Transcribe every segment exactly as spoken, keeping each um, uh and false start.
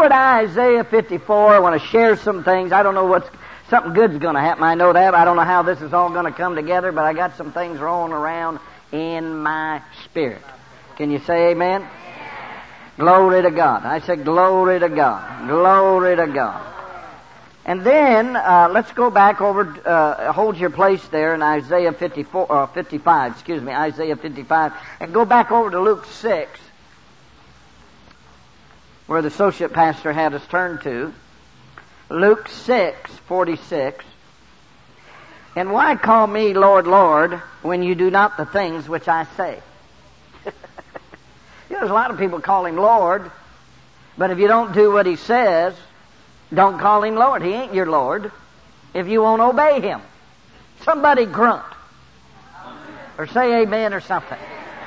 over to Isaiah fifty-four. I want to share some things. I don't know what's, something good's going to happen. I know that. I don't know how this is all going to come together, but I got some things rolling around in my spirit. Can you say amen? Amen. Glory to God. I said glory to God. Glory to God. And then, uh, let's go back over, uh, hold your place there in Isaiah fifty-four, uh, fifty-five, excuse me, Isaiah fifty-five, and go back over to Luke six, where the associate pastor had us turn to. Luke six, forty-six. And why call me Lord, Lord, when you do not the things which I say? You know, there's a lot of people call him Lord, but if you don't do what he says, don't call him Lord. He ain't your Lord if you won't obey him. Somebody grunt. Or say amen or something.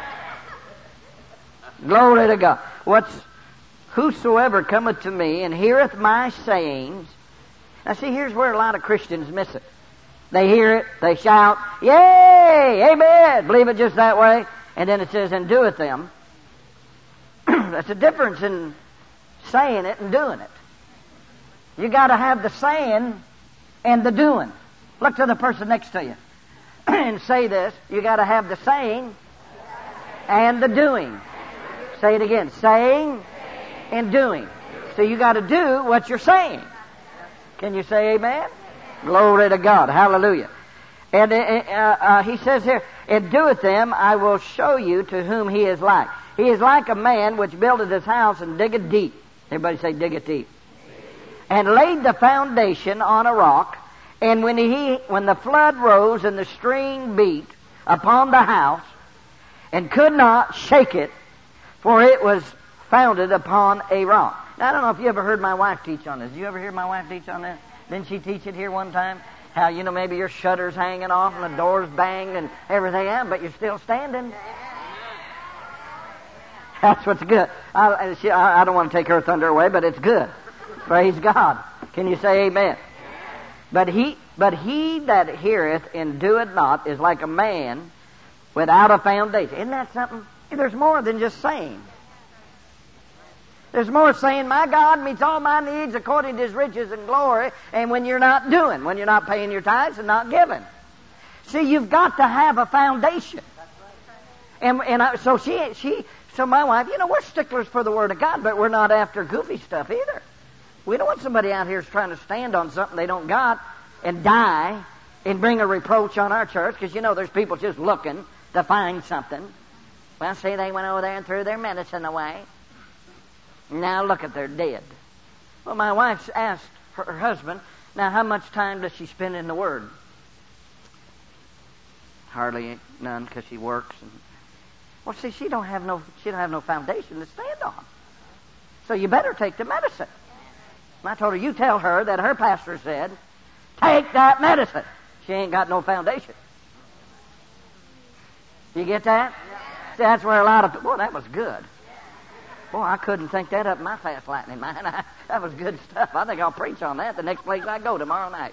Glory to God. What's whosoever cometh to me and heareth my sayings. Now see, here's where a lot of Christians miss it. They hear it, they shout, yay, amen, believe it just that way, and then it says, and doeth them. That's a difference in saying it and doing it. You got to have the saying and the doing. Look to the person next to you and say this. You got to have the saying and the doing. Say it again. Saying and doing. So you got to do what you're saying. Can you say amen? Glory to God. Hallelujah. And uh, uh, he says here, and doeth them, I will show you to whom he is like. He is like a man which buildeth his house and diggeth deep. Everybody say diggeth deep. And laid the foundation on a rock, and when he when the flood rose and the stream beat upon the house, and could not shake it, for it was founded upon a rock. Now, I don't know if you ever heard my wife teach on this. Did you ever hear my wife teach on this? Didn't she teach it here one time? How, you know, maybe your shutter's hanging off and the door's banged and everything else, but you're still standing. That's what's good. I, she, I, I don't want to take her thunder away, but it's good. Praise God. Can you say amen? But he, but he that heareth and doeth not is like a man without a foundation. Isn't that something? There's more than just saying. There's more saying, my God meets all my needs according to his riches and glory, and when you're not doing, when you're not paying your tithes and not giving. See, you've got to have a foundation. And, and I, so she, she, so my wife, you know, we're sticklers for the Word of God, but we're not after goofy stuff either. We don't want somebody out here trying to stand on something they don't got and die and bring a reproach on our church, because, you know, there's people just looking to find something. Well, see, they went over there and threw their medicine away. Now look at they're dead. Well, my wife asked her, her husband, now how much time does she spend in the Word? Hardly none, because she works. And, well, see, she don't have no she don't have no foundation to stand on. So you better take the medicine. And I told her, you tell her that her pastor said, take that medicine. She ain't got no foundation. You get that? See, that's where a lot of boy, that was good. Boy, I couldn't think that up in my fast lightning mind. I, that was good stuff. I think I'll preach on that the next place I go tomorrow night.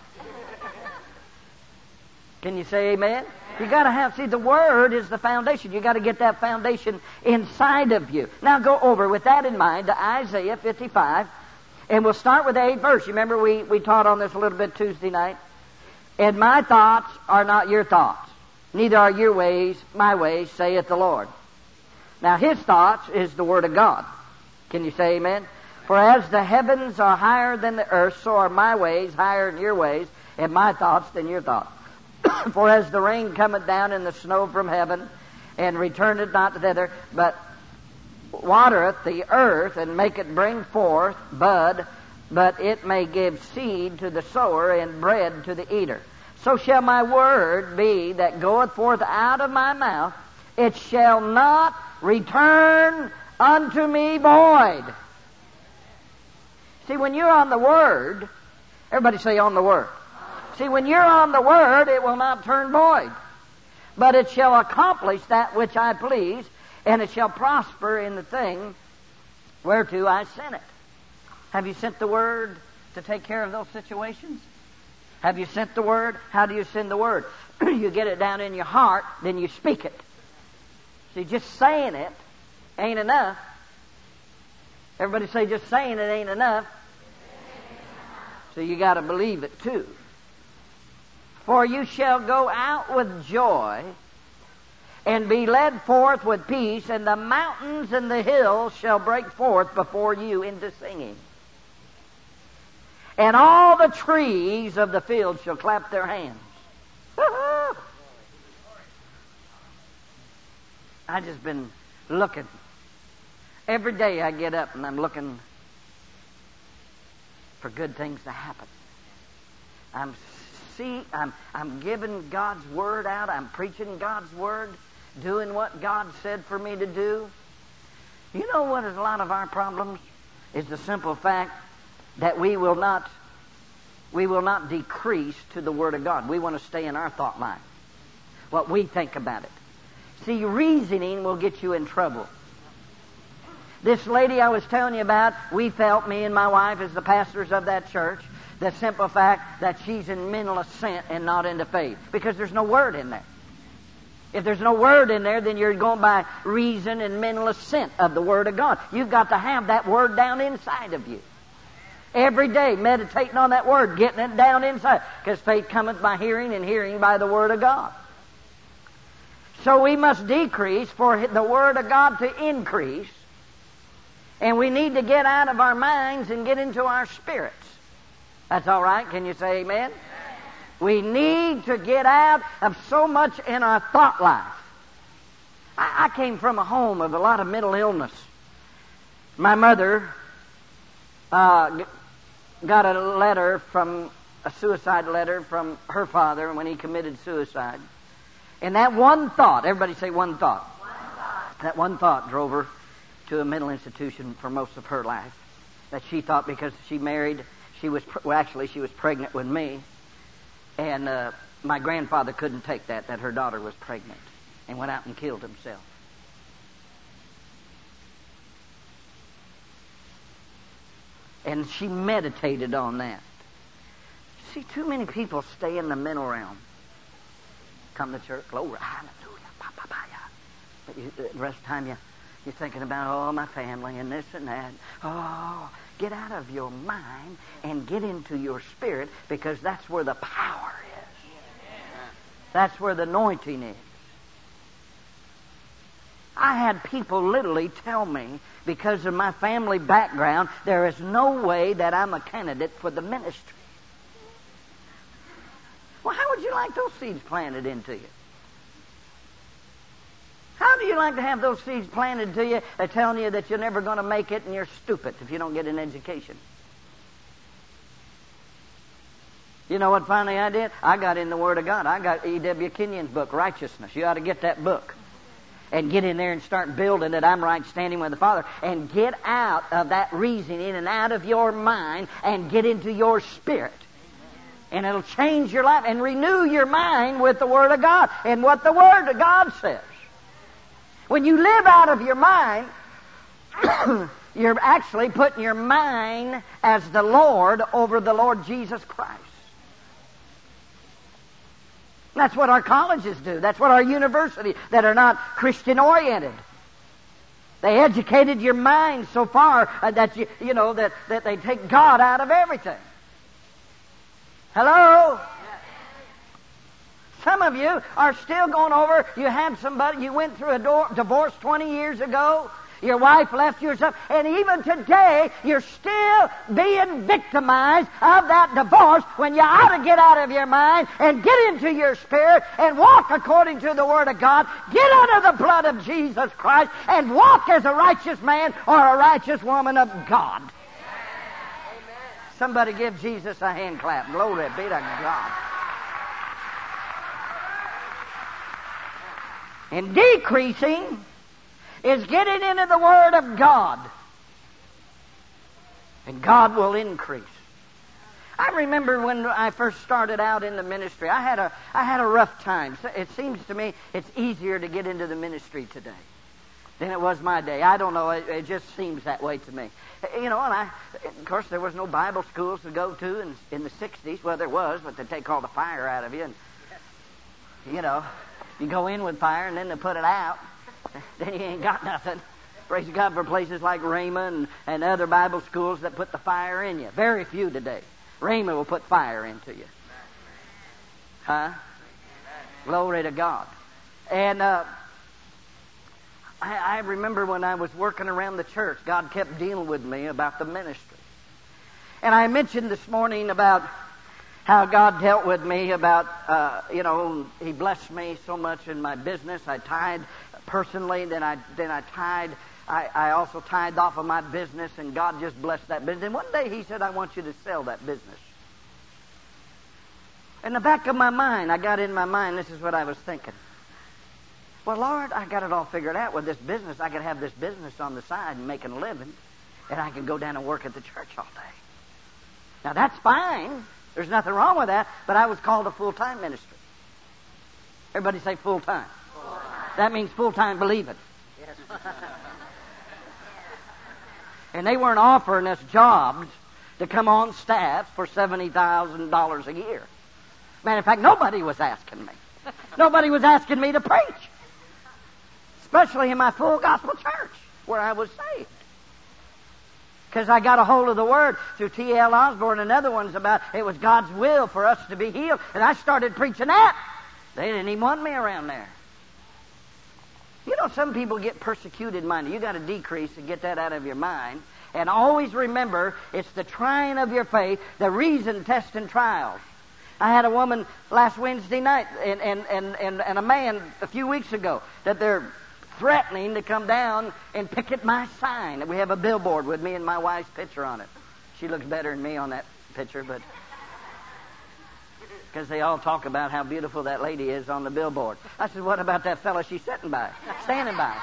Can you say amen? You got to have, see, the Word is the foundation. You got to get that foundation inside of you. Now go over with that in mind to Isaiah fifty-five, and we'll start with the eighth verse. You remember we, we taught on this a little bit Tuesday night? And my thoughts are not your thoughts, neither are your ways my ways, saith the Lord. Now, his thoughts is the Word of God. Can you say amen? For as the heavens are higher than the earth, so are my ways higher than your ways, and my thoughts than your thoughts. For as the rain cometh down and the snow from heaven, and returneth not thither, but watereth the earth, and maketh bring forth bud, but it may give seed to the sower, and bread to the eater. So shall my word be that goeth forth out of my mouth. It shall not return unto me void. See, when you're on the Word, everybody say on the Word. See, when you're on the Word, it will not turn void, but it shall accomplish that which I please, and it shall prosper in the thing whereto I sent it. Have you sent the Word to take care of those situations? Have you sent the Word? How do you send the Word? You get it down in your heart, then you speak it. See, just saying it ain't enough. Everybody say, just saying it ain't enough. So you got to believe it too. For you shall go out with joy and be led forth with peace, and the mountains and the hills shall break forth before you into singing. And all the trees of the field shall clap their hands. Woo-hoo! I just been looking. Every day I get up and I'm looking for good things to happen. I'm see I'm I'm giving God's word out. I'm preaching God's word, doing what God said for me to do. You know what is a lot of our problems? Is the simple fact that we will not we will not decrease to the Word of God. We want to stay in our thought line. What we think about it. See, reasoning will get you in trouble. This lady I was telling you about, we felt, me and my wife as the pastors of that church, the simple fact that she's in mental assent and not into faith. Because there's no Word in there. If there's no Word in there, then you're going by reason and mental assent of the Word of God. You've got to have that Word down inside of you. Every day, meditating on that Word, getting it down inside. Because faith cometh by hearing, and hearing by the Word of God. So we must decrease for the Word of God to increase. And we need to get out of our minds and get into our spirits. That's all right? Can you say amen? We need to get out of so much in our thought life. I, I came from a home of a lot of mental illness. My mother uh, got a letter from, a suicide letter from her father when he committed suicide. And that one thought, everybody say one thought. One thought. That one thought drove her to a mental institution for most of her life. That she thought because she married, she was, well actually she was pregnant with me. And uh, my grandfather couldn't take that, that her daughter was pregnant. And went out and killed himself. And she meditated on that. See, too many people stay in the mental realm. Come to church, glory, hallelujah, pa, pa, pa, yeah. But you, the rest of the time you, you're thinking about, oh, my family and this and that. Oh, get out of your mind and get into your spirit, because that's where the power is. That's where the anointing is. I had people literally tell me, because of my family background, there is no way that I'm a candidate for the ministry. Well, how would you like those seeds planted into you? How do you like to have those seeds planted to you? They're telling you that you're never going to make it and you're stupid if you don't get an education. You know what finally I did? I got in the Word of God. I got E W Kenyon's book, Righteousness. You ought to get that book. And get in there and start building that I'm right standing with the Father. And get out of that reasoning and out of your mind and get into your spirit. And it'll change your life and renew your mind with the Word of God and what the Word of God says. When you live out of your mind, you're actually putting your mind as the Lord over the Lord Jesus Christ. That's what our colleges do. That's what our universities that are not Christian-oriented. They educated your mind so far uh, that you, you know that, that they take God out of everything. Hello? Some of you are still going over, you had somebody, you went through a do- divorce twenty years ago, your wife left you or something, and even today you're still being victimized of that divorce when you ought to get out of your mind and get into your spirit and walk according to the Word of God, get under the blood of Jesus Christ and walk as a righteous man or a righteous woman of God. Somebody give Jesus a hand clap. Glory be to God. And decreasing is getting into the Word of God. And God will increase. I remember when I first started out in the ministry, I had a I had a rough time. It seems to me it's easier to get into the ministry today than it was my day. I don't know. It, it just seems that way to me. You know, and I, of course, there was no Bible schools to go to in, in the sixties. Well, there was, but they take all the fire out of you. And, you know, you go in with fire and then they put it out. Then you ain't got nothing. praise God for places like Rhema and, and other Bible schools that put the fire in you. Very few today. Rhema will put fire into you. Huh? Glory to God. And uh, I, I remember when I was working around the church, God kept dealing with me about the ministry. And I mentioned this morning about how God dealt with me about, uh, you know, He blessed me so much in my business. I tithed personally, then I then I tithed. I, I also tithed off of my business, and God just blessed that business. And one day He said, I want you to sell that business. In the back of my mind, I got in my mind, this is what I was thinking. Well, Lord, I got it all figured out with this business. I could have this business on the side and making a living, and I could go down and work at the church all day. Now, that's fine. There's nothing wrong with that, but I was called to full-time ministry. Everybody say full-time. Full-time. That means full-time believing. Yes. And they weren't offering us jobs to come on staff for seventy thousand dollars a year. Matter of fact, nobody was asking me. Nobody was asking me to preach. Especially in my full gospel church where I was saved. Because I got a hold of the Word through T L Osborne and other ones about it was God's will for us to be healed. And I started preaching that. They didn't even want me around there. You know, some people get persecuted minded. You got to decrease and get that out of your mind. And always remember, it's the trying of your faith, the reason, test, and trials. I had a woman last Wednesday night and, and, and, and, and a man a few weeks ago that they're threatening to come down and picket my sign. We have a billboard with me and my wife's picture on it. She looks better than me on that picture, but because they all talk about how beautiful that lady is on the billboard. I said, what about that fella she's sitting by, standing by?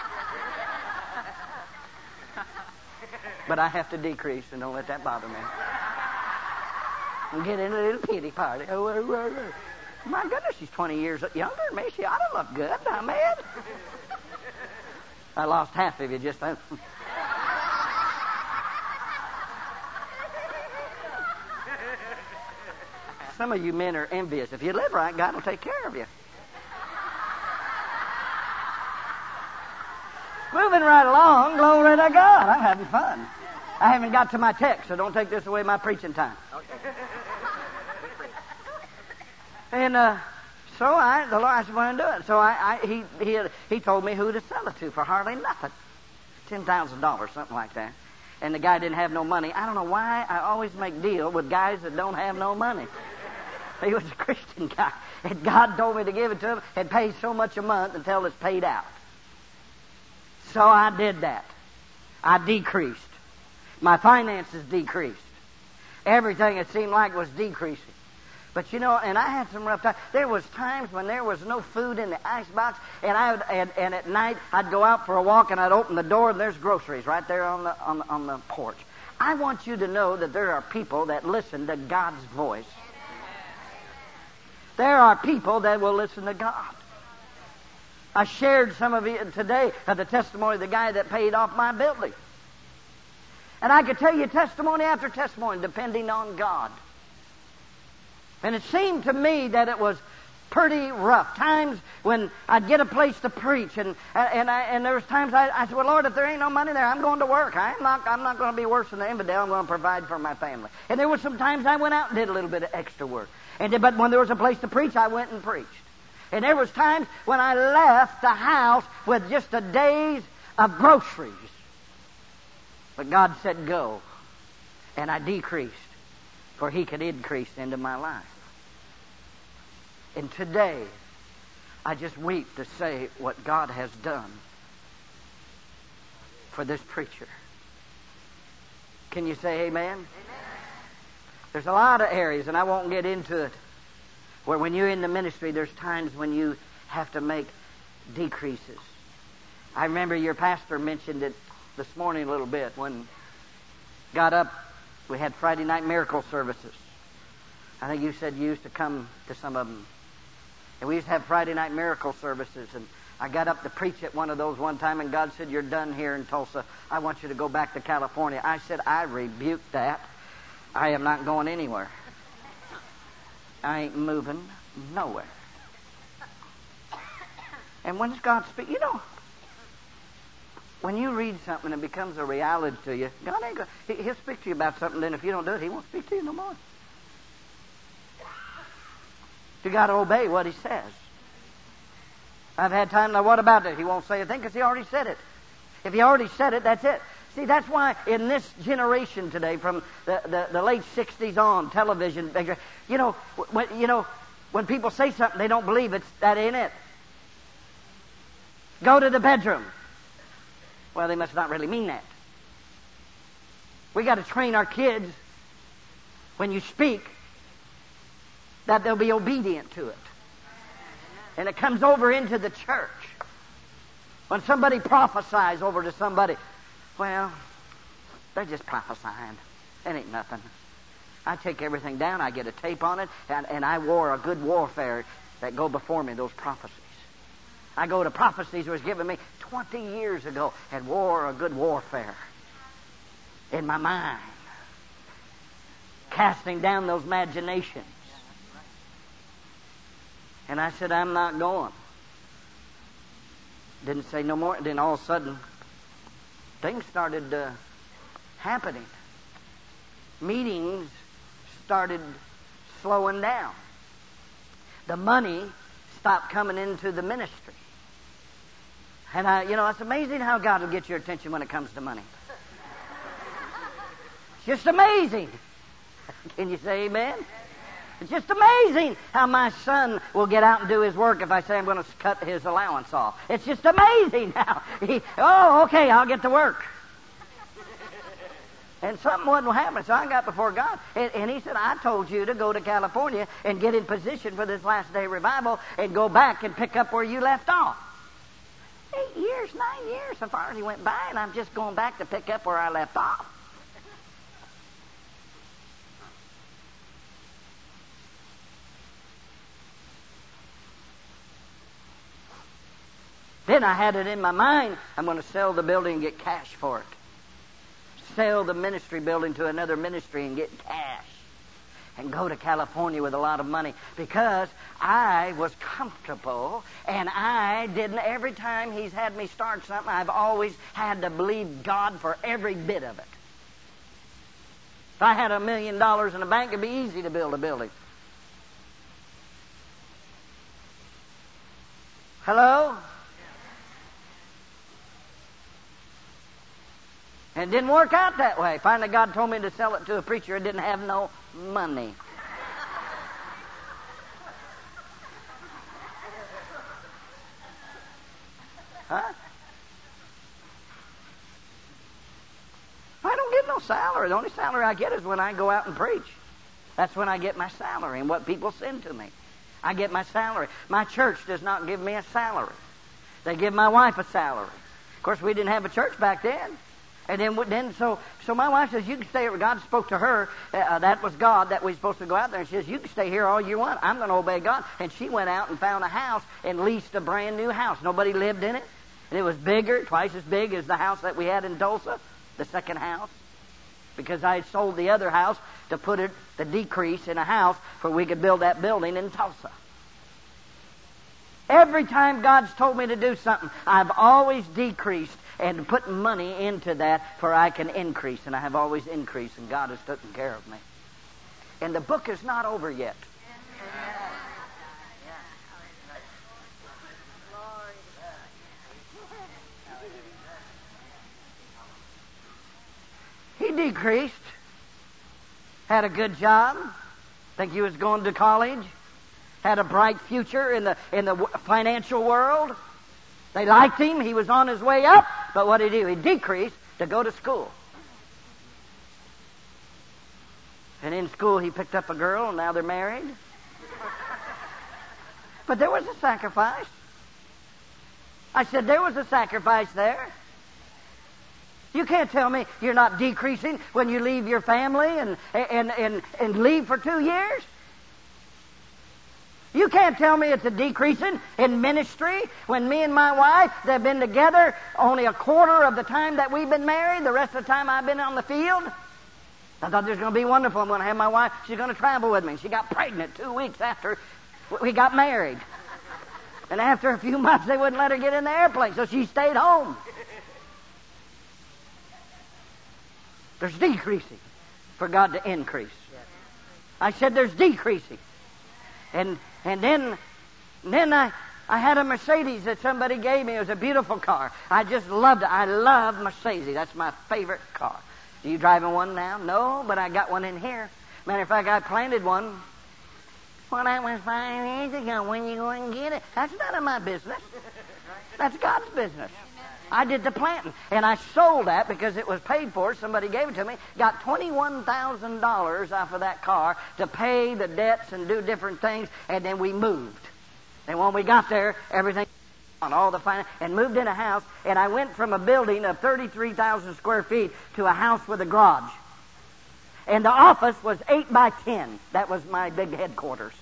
But I have to decrease and don't let that bother me. And get in a little pity party. Oh, oh, oh, oh. My goodness, she's twenty years younger than me. She ought to look good, not bad. I lost half of you just then. Some of you men are envious. If you live right, God will take care of you. Moving right along, glory to God. I'm having fun. I haven't got to my text, so don't take this away my preaching time. Okay. And uh, so I, the Lord, I said, "Want to do it?" So I, I, he, he, he told me who to sell it to for hardly nothing, ten thousand dollars, something like that. And the guy didn't have no money. I don't know why I always make deal with guys that don't have no money. He was a Christian guy, and God told me to give it to him and pay so much a month until it's paid out. So I did that. I decreased. My finances decreased. Everything it seemed like was decreasing. But you know, and I had some rough times. There was times when there was no food in the icebox, and I would, and, and at night I'd go out for a walk and I'd open the door and there's groceries right there on the on the, on the porch. I want you to know that there are people that listen to God's voice. There are people that will listen to God. I shared some of it today of the testimony of the guy that paid off my building. And I could tell you testimony after testimony depending on God. And it seemed to me that it was pretty rough. Times when I'd get a place to preach, and and I, and there was times I, I said, "Well, Lord, if there ain't no money there, I'm going to work. I'm not I'm not going to be worse than the infidel. I'm going to provide for my family." And there were some times I went out and did a little bit of extra work. And but when there was a place to preach, I went and preached. And there was times when I left the house with just a day's of groceries. But God said, "Go," and I decreased, for He could increase into my life. And today, I just weep to say what God has done for this preacher. Can you say amen? Amen. There's a lot of areas, and I won't get into it, where when you're in the ministry, there's times when you have to make decreases. I remember your pastor mentioned it this morning a little bit. When got up, we had Friday night miracle services. I think you said you used to come to some of them. And we used to have Friday night miracle services, and I got up to preach at one of those one time, and God said, "You're done here in Tulsa. I want you to go back to California." I said, "I rebuke that. I am not going anywhere. I ain't moving nowhere." And when God speaks, you know, when you read something and it becomes a reality to you, God ain't going to... He'll speak to you about something, then if you don't do it, He won't speak to you no more. You got to obey what He says. I've had time, now what about it? He won't say a thing because He already said it. If He already said it, that's it. See, that's why in this generation today, from the, the, the late sixties on, television, you know, when, you know, when people say something they don't believe, it's that ain't it. Go to the bedroom. Well, they must not really mean that. We got to train our kids, when you speak, that they'll be obedient to it. And it comes over into the church. When somebody prophesies over to somebody, well, they're just prophesying. It ain't nothing. I take everything down, I get a tape on it, and, and I war a good warfare that go before me, those prophecies. I go to prophecies that was given me twenty years ago and war a good warfare in my mind. Casting down those imaginations. And I said, I'm not going. Didn't say no more. Then all of a sudden, things started uh, happening. Meetings started slowing down. The money stopped coming into the ministry. And I, you know, it's amazing how God will get your attention when it comes to money. It's just amazing. Can you say amen? It's just amazing how my son will get out and do his work if I say I'm going to cut his allowance off. It's just amazing how he, oh, okay, I'll get to work. And something wasn't happening, so I got before God. And, and He said, I told you to go to California and get in position for this last day revival and go back and pick up where you left off. Eight years, nine years, so far as He went by, and I'm just going back to pick up where I left off. Then I had it in my mind, I'm going to sell the building and get cash for it. Sell the ministry building to another ministry and get cash. And go to California with a lot of money. Because I was comfortable and I didn't, every time He's had me start something, I've always had to believe God for every bit of it. If I had a million dollars in the bank, it'd be easy to build a building. Hello? And it didn't work out that way. Finally, God told me to sell it to a preacher who didn't have no money. Huh? I don't get no salary. The only salary I get is when I go out and preach. That's when I get my salary and what people send to me. I get my salary. My church does not give me a salary. They give my wife a salary. Of course, we didn't have a church back then. And then, then so, so my wife says, you can stay here. God spoke to her. Uh, that was God that we were supposed to go out there. And she says, you can stay here all you want. I'm going to obey God. And she went out and found a house and leased a brand new house. Nobody lived in it. And it was bigger, twice as big as the house that we had in Tulsa, the second house. Because I had sold the other house to put it, the decrease in a house where we could build that building in Tulsa. Every time God's told me to do something, I've always decreased and put money into that for I can increase. And I have always increased, and God has taken care of me. And the book is not over yet. He decreased, had a good job, think he was going to college, had a bright future in the in the financial world. They liked him. He was on his way up. But what did he do? He decreased to go to school. And in school he picked up a girl, and now they're married. But there was a sacrifice. I said there was a sacrifice there. You can't tell me you're not decreasing when you leave your family and and and, and leave for two years. You can't tell me it's a decreasing in ministry when me and my wife, they've been together only a quarter of the time that we've been married. The rest of the time I've been on the field. I thought this was going to be wonderful. I'm going to have my wife. She's going to travel with me. She got pregnant two weeks after we got married. And after a few months, they wouldn't let her get in the airplane, so she stayed home. There's decreasing for God to increase. I said there's decreasing. And and then then I I had a Mercedes that somebody gave me. It was a beautiful car. I just loved it. I love Mercedes. That's my favorite car. Are you driving one now? No, but I got one in here. Matter of fact, I planted one. Well, that was five years ago. When you go and get it? That's none of my business. That's God's business. I did the planting. And I sold that because it was paid for. Somebody gave it to me. Got twenty-one thousand dollars off of that car to pay the debts and do different things. And then we moved. And when we got there, everything on all the finance, and moved in a house. And I went from a building of thirty-three thousand square feet to a house with a garage. And the office was eight by ten. That was my big headquarters.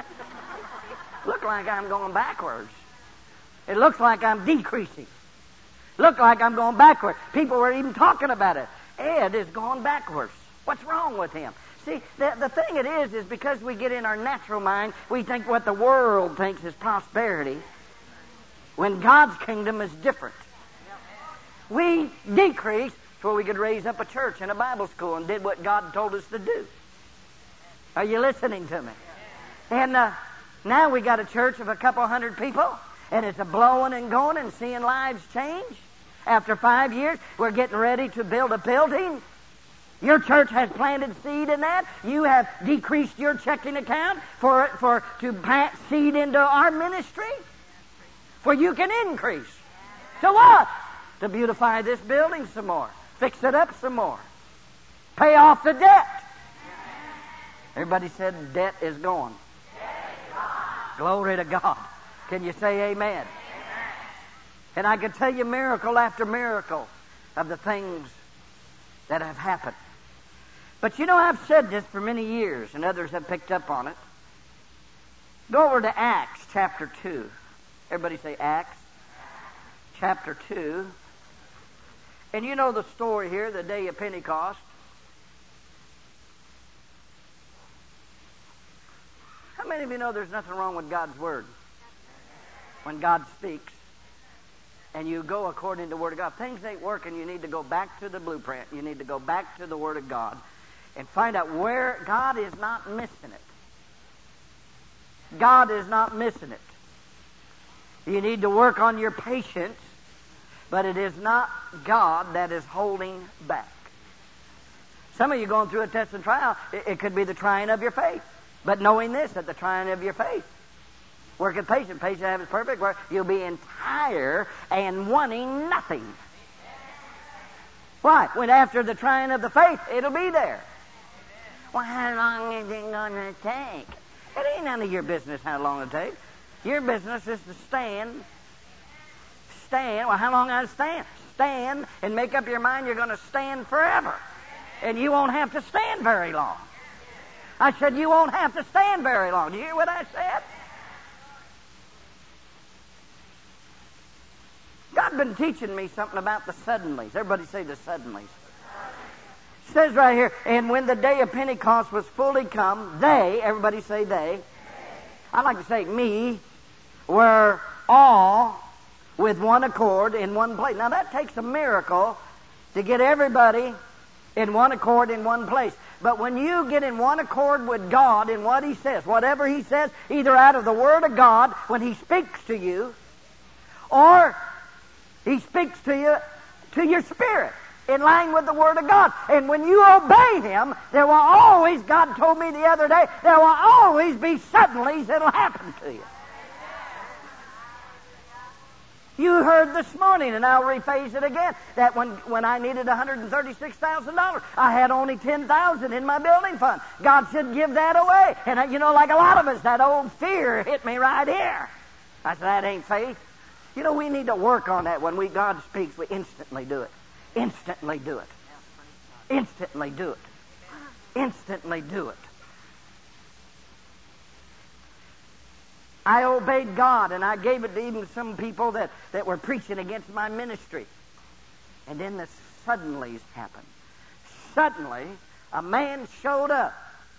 Look like I'm going backwards. It looks like I'm decreasing. Look like I'm going backward. People were even talking about it. Ed is going backwards. What's wrong with him? See, the, the thing it is, is because we get in our natural mind, we think what the world thinks is prosperity, when God's kingdom is different. We decreased so we could raise up a church and a Bible school and did what God told us to do. Are you listening to me? And uh, now we got a church of a couple hundred people, and it's a blowing and going and seeing lives change. After five years, we're getting ready to build a building. Your church has planted seed in that. You have decreased your checking account for for to plant seed into our ministry. For you can increase. To what? To beautify this building some more. Fix it up some more. Pay off the debt. Everybody said debt is gone. Glory to God. Can you say amen? Amen? And I can tell you miracle after miracle of the things that have happened. But you know, I've said this for many years, and others have picked up on it. Go over to Acts chapter two. Everybody say Acts chapter two. And you know the story here, the day of Pentecost. How many of you know there's nothing wrong with God's Word? When God speaks and you go according to the Word of God. Things ain't working, you need to go back to the blueprint. You need to go back to the Word of God and find out where God is not missing it. God is not missing it. You need to work on your patience, but it is not God that is holding back. Some of you going through a test and trial, it, it could be the trying of your faith. But knowing this, that the trying of your faith, working patient, patient have is perfect, where you'll be entire and wanting nothing. Why? When after the trying of the faith, it'll be there. Well, how long is it going to take? It ain't none of your business how long it takes. Your business is to stand. Stand. Well, how long I stand? Stand and make up your mind you're going to stand forever. And you won't have to stand very long. I said you won't have to stand very long. Do you hear what I said? God's been teaching me something about the suddenlies. Everybody say the suddenlies. It says right here, and when the day of Pentecost was fully come, they, everybody say they, I like to say me, were all with one accord in one place. Now that takes a miracle to get everybody in one accord in one place. But when you get in one accord with God in what He says, whatever He says, either out of the Word of God when He speaks to you, or He speaks to you, to your spirit, in line with the Word of God. And when you obey Him, there will always, God told me the other day, there will always be suddenlies that'll happen to you. You heard this morning, and I'll rephrase it again, that when, when I needed one hundred thirty-six thousand dollars, I had only ten thousand dollars in my building fund. God said, give that away. And, I, you know, like a lot of us, that old fear hit me right here. I said, that ain't faith. You know, we need to work on that. When we God speaks, we instantly do it. Instantly do it. Instantly do it. Instantly do it. I obeyed God, and I gave it to even some people that, that were preaching against my ministry. And then the suddenlies happened. Suddenly, a man showed up.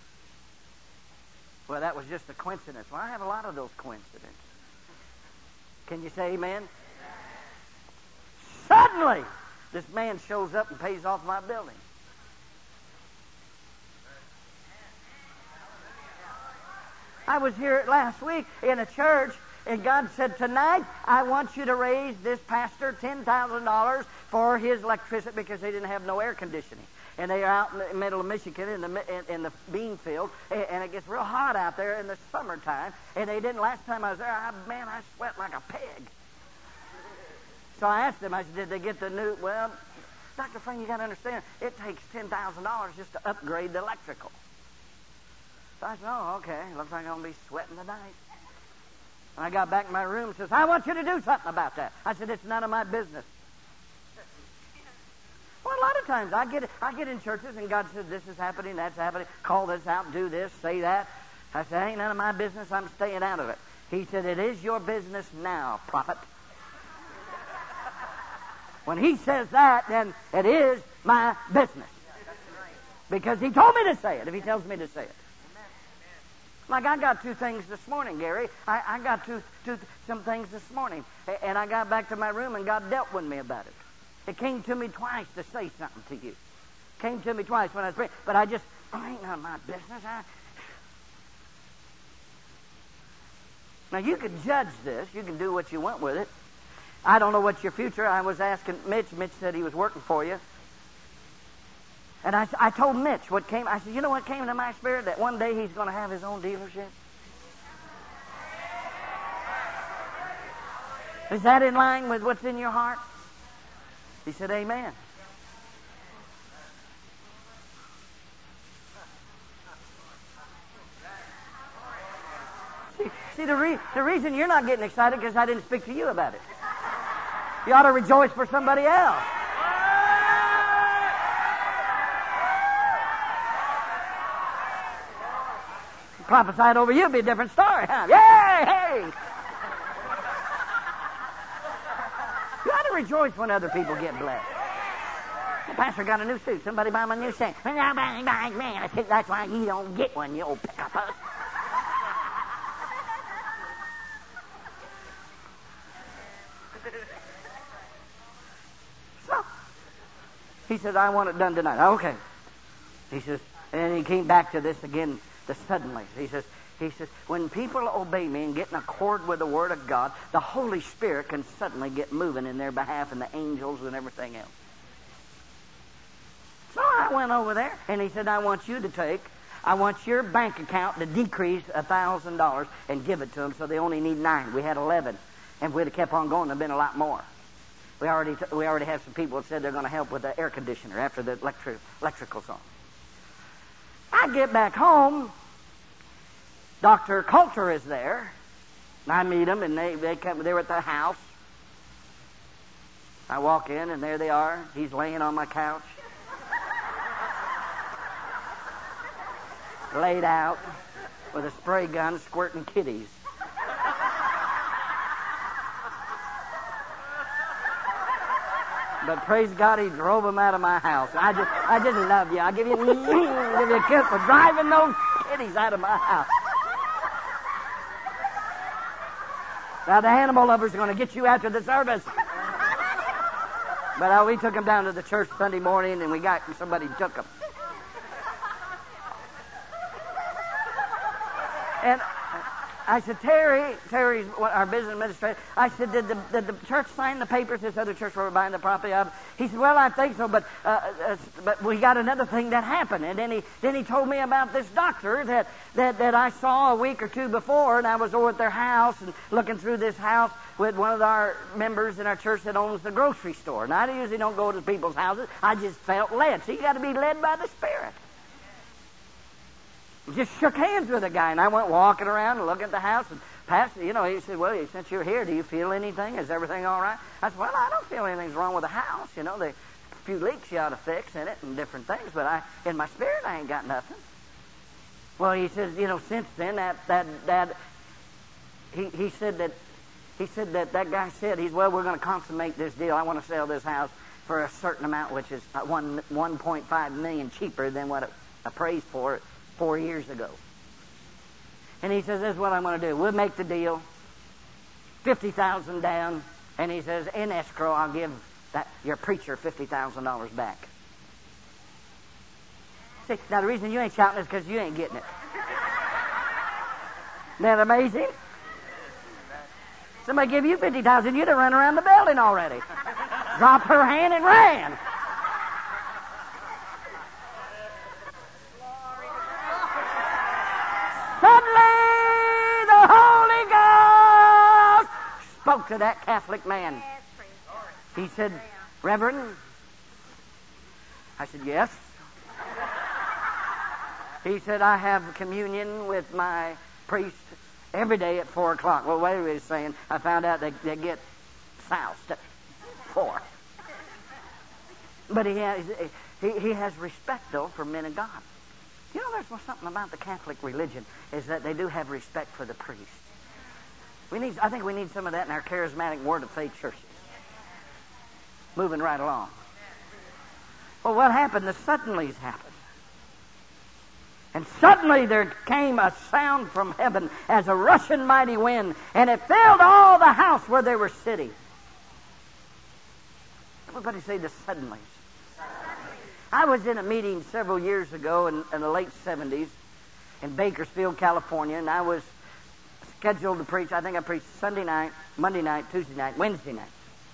Well, that was just a coincidence. Well, I have a lot of those coincidences. Can you say amen? Amen. Suddenly, this man shows up and pays off my building. I was here last week in a church, and God said, tonight, I want you to raise this pastor ten thousand dollars for his electricity, because they didn't have no air conditioning. And they are out in the middle of Michigan in the in, in the bean field, and, and it gets real hot out there in the summertime. And they didn't, last time I was there, I, man, I sweat like a pig. So I asked them, I said, did they get the new, well, Doctor Frank, you got to understand, it takes ten thousand dollars just to upgrade the electrical. So I said, oh, okay, looks like I'm going to be sweating tonight. And I got back in my room and says, I want you to do something about that. I said, it's none of my business. Well, a lot of times I get I get in churches and God says, this is happening, that's happening, call this out, do this, say that. I said, ain't none of my business, I'm staying out of it. He said, it is your business now, prophet. When he says that, then it is my business. Because he told me to say it, if he tells me to say it. Like I got two things this morning, Gary. I, I got two, two, some things this morning. And I got back to my room and God dealt with me about it. It came to me twice to say something to you. Came to me twice when I was praying. But I just, oh, ain't none of my business. I... Now, you can judge this. You can do what you want with it. I don't know what's your future. I was asking Mitch. Mitch said he was working for you. And I, I told Mitch what came. I said, you know what came into my spirit? That one day he's going to have his own dealership. Is that in line with what's in your heart? He said, amen. See, see the, re- the reason you're not getting excited because I didn't speak to you about it. You ought to rejoice for somebody else. Prophesied over you, it'd be a different story, huh? Yay! Hey! You ought to rejoice when other people get blessed. The pastor got a new suit. Somebody buy him a new suit. I said, that's why you don't get one, you old pick-up. So, he says, I want it done tonight. Okay. He says, and then he came back to this again, the suddenly. He says, He says, when people obey me and get in accord with the Word of God, the Holy Spirit can suddenly get moving in their behalf, and the angels and everything else. So I went over there, and he said, I want you to take, I want your bank account to decrease one thousand dollars and give it to them, so they only need nine. We had eleven, and if we'd have kept on going, there'd been a lot more. We already t- we already have some people that said they're going to help with the air conditioner after the electric electrical's on. I get back home. Doctor Coulter is there. And I meet them, and they they come. They were at the house. I walk in, and there they are. He's laying on my couch, laid out with a spray gun, squirting kitties. But praise God, he drove them out of my house. I just, I just love you. I'll give you, give you a kiss for driving those kitties out of my house. Now, the animal lovers are going to get you after the service. But uh, we took them down to the church Sunday morning, and we got somebody took them. And I said, Terry, Terry's our business administrator. I said, did the, did the church sign the papers? This other church where we're buying the property of. He said, well, I think so, but uh, uh, but we got another thing that happened. And then he then he told me about this doctor that, that, that I saw a week or two before, and I was over at their house and looking through this house with one of our members in our church that owns the grocery store. And I usually don't go to people's houses. I just felt led. So you got to be led by the Spirit. Just shook hands with the guy, and I went walking around and looking at the house. And Pastor, you know, he said, well, since you're here, do you feel anything? Is everything all right? I said, well, I don't feel anything's wrong with the house. You know, there's a few leaks you ought to fix in it and different things, but I, in my spirit, I ain't got nothing. Well, he says, you know, since then, that, that, that, he, he said that, he said that that guy said, he's, well, we're going to consummate this deal. I want to sell this house for a certain amount, which is one, one point five million cheaper than what it appraised for it four years ago. And he says, this is what I'm going to do. We'll make the deal. fifty thousand dollars down. And he says, in escrow, I'll give that your preacher fifty thousand dollars back. See, now the reason you ain't shouting is because you ain't getting it. Isn't that amazing? Somebody give you fifty thousand, you'd have run around the building already. Dropped her hand and ran. Suddenly, the Holy Ghost spoke to that Catholic man. He said, Reverend? I said, yes. He said, I have communion with my priest every day at four o'clock. Well, what he was saying, I found out they, they get soused at four. But he has, he, he has respect, though, for men of God. You know, there's something about the Catholic religion is that they do have respect for the priest. We need, I think we need some of that in our charismatic Word of Faith churches. Moving right along. Well, what happened? The suddenlies happened. And suddenly there came a sound from heaven as a rushing mighty wind, and it filled all the house where they were sitting. Everybody say the suddenlies. I was in a meeting several years ago in, in the late seventies in Bakersfield, California, and I was scheduled to preach. I think I preached Sunday night, Monday night, Tuesday night, Wednesday night.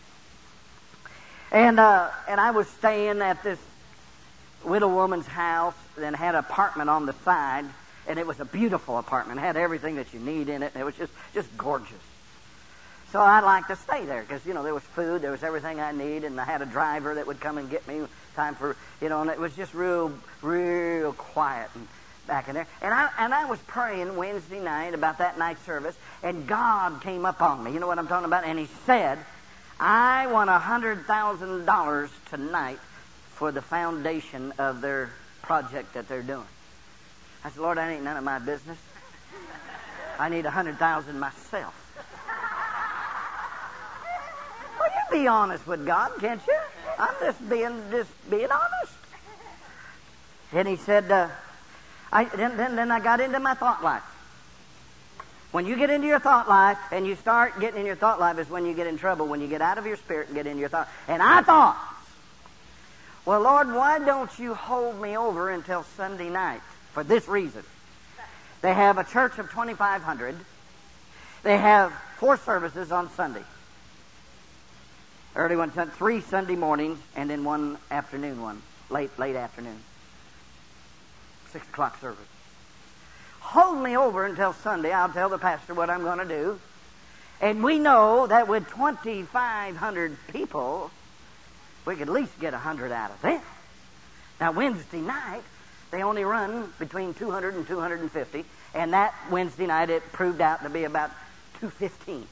And uh, and I was staying at this widow woman's house, and had an apartment on the side, and it was a beautiful apartment. It had everything that you need in it, and it was just, just gorgeous. So I liked to stay there because, you know, there was food, there was everything I need, and I had a driver that would come and get me time for, you know, and it was just real, real quiet and back in there. And I and I was praying Wednesday night about that night service, and God came up on me. You know what I'm talking about? And He said, I want a hundred thousand dollars tonight for the foundation of their project that they're doing. I said, Lord, that ain't none of my business. I need a hundred thousand myself. Well, you be honest with God, can't you? I'm just being just being honest. And He said, uh, I then, then then I got into my thought life. When you get into your thought life and you start getting in your thought life is when you get in trouble. When you get out of your spirit and get into your thought. And I thought, well, Lord, why don't you hold me over until Sunday night? For this reason. They have a church of twenty-five hundred. They have four services on Sunday. Early one, three Sunday mornings, and then one afternoon one. Late, late afternoon. Six o'clock service. Hold me over until Sunday. I'll tell the pastor what I'm going to do. And we know that with twenty-five hundred people, we could at least get one hundred out of them. Now, Wednesday night, they only run between two hundred and two hundred fifty. And that Wednesday night, it proved out to be about two fifteen.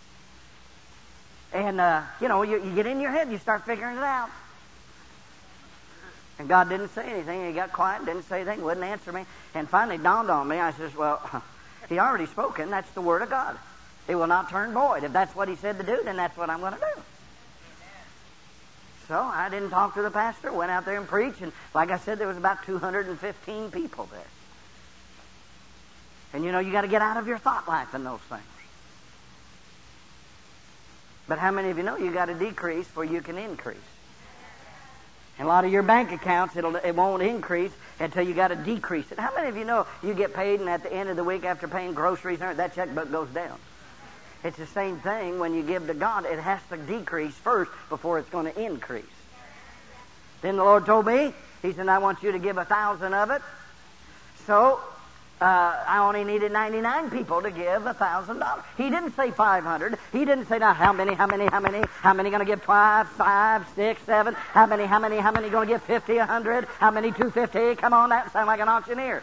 And, uh, you know, you, you get in your head, you start figuring it out. And God didn't say anything. He got quiet, didn't say anything, wouldn't answer me. And finally dawned on me. I says, well, He already spoken. That's the Word of God. It will not turn void. If that's what He said to do, then that's what I'm going to do. So I didn't talk to the pastor, went out there and preached, and like I said, there was about two hundred fifteen people there. And you know, you got to get out of your thought life in those things. But how many of you know you got to decrease before you can increase? And a lot of your bank accounts, it'll, it won't increase until you got to decrease it. How many of you know you get paid, and at the end of the week after paying groceries, that checkbook goes down? It's the same thing when you give to God. It has to decrease first before it's going to increase. Then the Lord told me, He said, I want you to give a thousand of it. So uh, I only needed ninety-nine people to give a thousand dollars. He didn't say five hundred. He didn't say, now how many, how many, how many, how many going to give five, five, six, seven? How many, how many, how many going to give fifty, a hundred? How many, two fifty? Come on, that sounds like an auctioneer.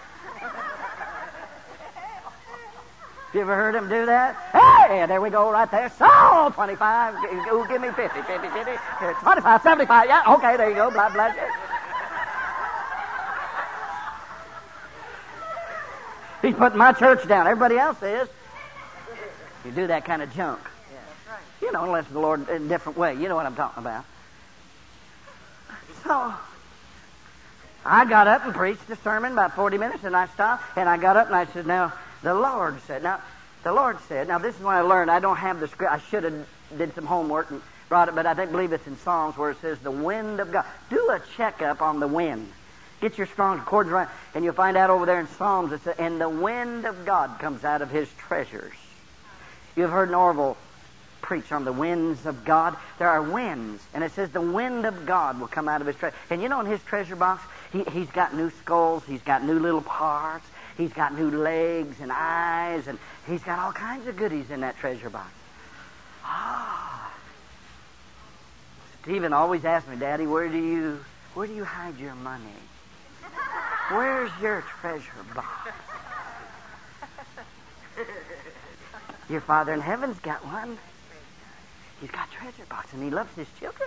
You ever heard him do that? Hey, there we go right there. So, twenty-five. Ooh, give me fifty, fifty, fifty. twenty-five, seventy-five. Yeah, okay, there you go. Blah, blah, blah. He's putting my church down. Everybody else is. You do that kind of junk. You know, unless the Lord in a different way. You know what I'm talking about. So, I got up and preached a sermon about forty minutes, and I stopped, and I got up and I said, now, the Lord said, now, the Lord said, now this is when I learned, I don't have the script, I should have did some homework and brought it, but I think, believe it's in Psalms where it says, the wind of God. Do a checkup on the wind. Get your Strong's Concordance right, and you'll find out over there in Psalms, it says, and the wind of God comes out of His treasures. You've heard Norval preach on the winds of God. There are winds, and it says the wind of God will come out of His treasure. And you know, in His treasure box, he, He's got new skulls, He's got new little parts, He's got new legs and eyes, and He's got all kinds of goodies in that treasure box. Ah. Stephen always asks me, Daddy, where do you where do you hide your money? Where's your treasure box? Your Father in heaven's got one. He's got a treasure box, and He loves His children.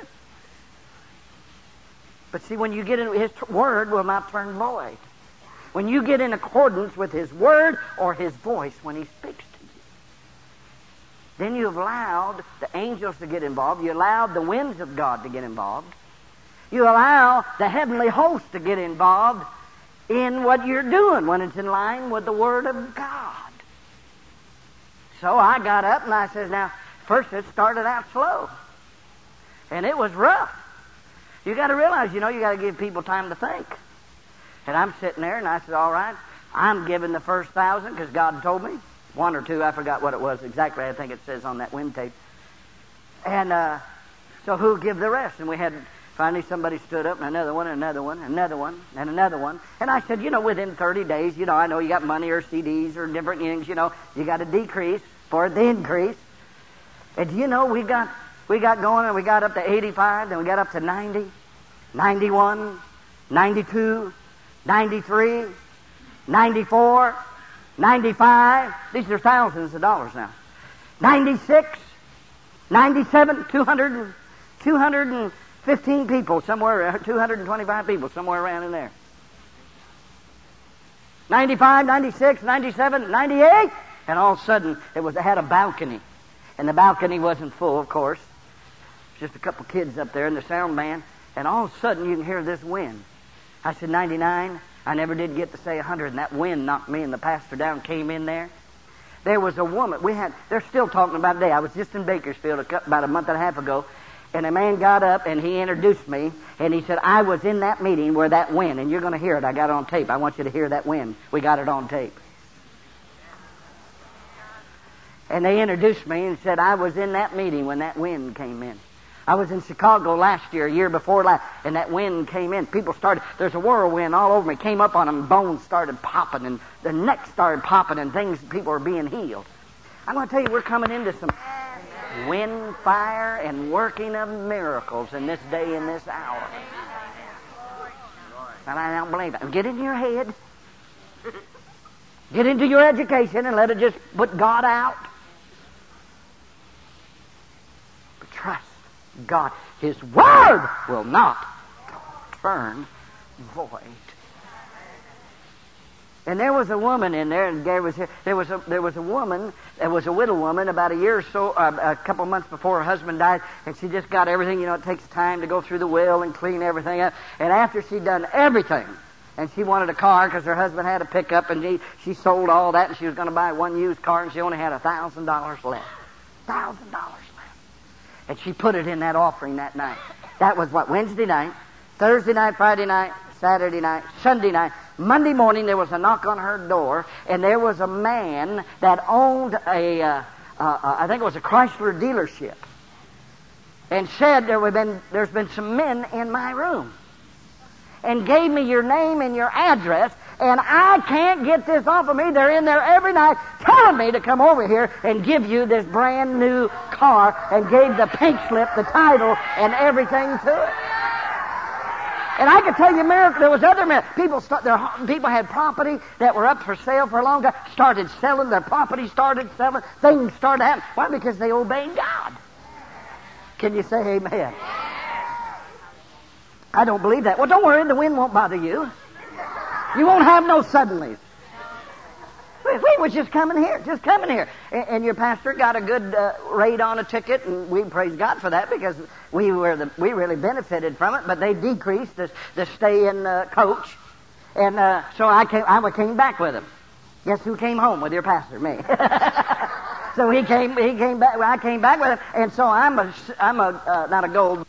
But see, when you get in, His t- word will not turn void. When you get in accordance with His word or His voice when He speaks to you, then you've allowed the angels to get involved. You allowed the winds of God to get involved. You allow the heavenly host to get involved in what you're doing when it's in line with the Word of God. So I got up and I said, now, first it started out slow. And it was rough. You got to realize, you know, you got to give people time to think. And I'm sitting there and I said, all right, I'm giving the first thousand because God told me. One or two, I forgot what it was exactly. I think it says on that wind tape. And uh, so who'll give the rest? And we had, finally somebody stood up, and another one, and another one, and another one, and another one. And I said, you know, within thirty days, you know, I know you got money or C Ds or different things, you know, you got to decrease for the increase. And you know, we got we got going, and we got up to eighty-five, then we got up to ninety, ninety-one, ninety-two, ninety-three, ninety-four, ninety-five. These are thousands of dollars now. ninety-six, ninety-seven, two hundred, two hundred fifteen people somewhere, two hundred twenty-five people somewhere around in there. ninety-five, ninety-six, ninety-seven, ninety-eight, and all of a sudden it was it had a balcony, and the balcony wasn't full, of course. Just a couple kids up there and the sound man, and all of a sudden you can hear this wind. I said ninety-nine. I never did get to say one hundred, and that wind knocked me and the pastor down, came in there. There was a woman, we had, they're still talking about it today. I was just in Bakersfield about a month and a half ago, and a man got up and he introduced me, and he said, I was in that meeting where that wind, and you're going to hear it. I got it on tape. I want you to hear that wind. We got it on tape. And they introduced me and said, I was in that meeting when that wind came in. I was in Chicago last year, a year before last, and that wind came in. People started, there's a whirlwind all over me, came up on them, bones started popping, and their necks started popping, and things, people were being healed. I'm going to tell you, we're coming into some wind, fire, and working of miracles in this day and this hour. And I don't believe it. Get in your head. Get into your education and let it just put God out. But trust God. His word will not turn void. And there was a woman in there, and there was there was a there was a woman, there was a widow woman, about a year or so, uh, a couple of months before her husband died, and she just got everything. You know, it takes time to go through the will and clean everything up. And after she'd done everything, and she wanted a car because her husband had a pickup, and she she sold all that, and she was going to buy one used car, and she only had a thousand dollars left, thousand dollars left. And she put it in that offering that night. That was what, Wednesday night, Thursday night, Friday night, Saturday night, Sunday night. Monday morning there was a knock on her door, and there was a man that owned a, uh, uh, I think it was a Chrysler dealership, and said there have been, there's been some men in my room, and gave me your name and your address, and I can't get this off of me. They're in there every night telling me to come over here and give you this brand new car, and gave the pink slip, the title, and everything to it. And I could tell you, miracle. There was other men. People, start, their, people had property that were up for sale for a long time. Started selling their property. Started selling. Things started happening. Why? Because they obeyed God. Can you say amen? I don't believe that. Well, don't worry. The wind won't bother you. You won't have no suddenlies. We, we was just coming here, just coming here. And, and your pastor got a good uh, rate on a ticket, and we praise God for that because we were the, we really benefited from it. But they decreased the, the stay in uh, coach, and uh, so I came. I came back with him. Guess who came home with your pastor? Me. So he came. He came back. I came back with him, and so I'm a. I'm a uh, not a gold.